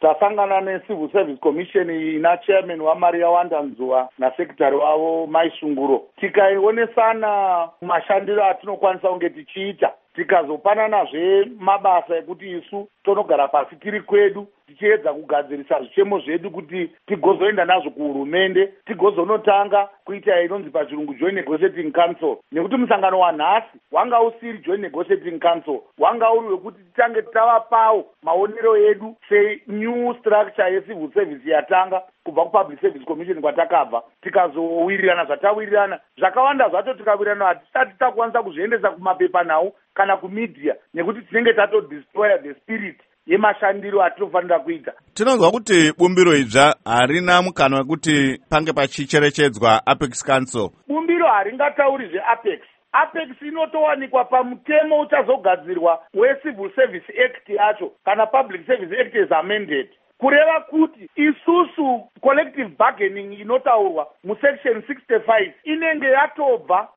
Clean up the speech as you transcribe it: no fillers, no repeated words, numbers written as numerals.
tasangana neCivil Service Commission ina chairman waMaria Wandanzuva nasekretary wavo Maisunguro. Tikaionesana mashandiro atinokwanisa kunge tichiita, tikazopananazve mabasa ekuti isu tonogara pasi tiri kwedu tichiedza kugadzirisa zvichemo zvedu kuti tigozoenda nazvo kuhurumende, tigozonotanga kuita inonzi pachirungu Joint Negotiating Council. Nekuti musangano wanhasi wanga usiri Joint Negotiating Council, wanga uri wekuti titange tavapawo maonero edu senew structure yeCivil Service yatanga kubva kuPublic Service Commission kwatakabva, tikazowirirana zvatawirirana zvakawanda zvacho, tikawirirana hatisati takwanisa kuzviendesa kumapepa nawo kana kumedia, nekuti tinenge tatodestroya the spirit yemashandiro atinofanira kuita. Tinonzwa kuti bumbiro idzva harina mukana wekuti pange pachicherechedzwa Apex Council. Bumbiro haringatauri zveApex. Apex inotowanikwa pamutemo uchazogadzirwa weCivil Service Act yacho kana Public Service Act is amended, kureva kuti isusu collective bargaining inotaurwa musection 65 inenge yatobva